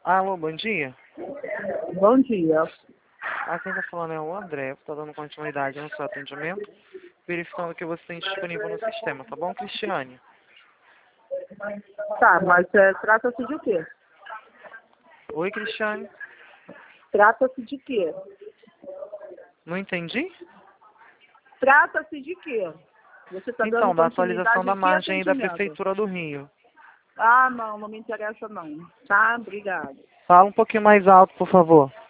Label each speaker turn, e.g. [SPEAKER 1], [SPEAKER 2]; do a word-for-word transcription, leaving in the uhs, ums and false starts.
[SPEAKER 1] Alô, bom dia.
[SPEAKER 2] Bom dia.
[SPEAKER 1] Aqui quem está falando é o André, estou dando continuidade no seu atendimento, verificando o que você tem disponível no sistema, tá bom, Cristiane?
[SPEAKER 2] Tá, mas é, trata-se de quê?
[SPEAKER 1] Oi, Cristiane?
[SPEAKER 2] Trata-se de quê?
[SPEAKER 1] Não entendi?
[SPEAKER 2] Trata-se de quê? Você está
[SPEAKER 1] Então,
[SPEAKER 2] dando
[SPEAKER 1] da atualização
[SPEAKER 2] continuidade
[SPEAKER 1] da
[SPEAKER 2] a que
[SPEAKER 1] margem aí da
[SPEAKER 2] atendimento?
[SPEAKER 1] Prefeitura do Rio.
[SPEAKER 2] Ah, não, não me interessa não. Tá, obrigada.
[SPEAKER 1] Fala um pouquinho mais alto, por favor.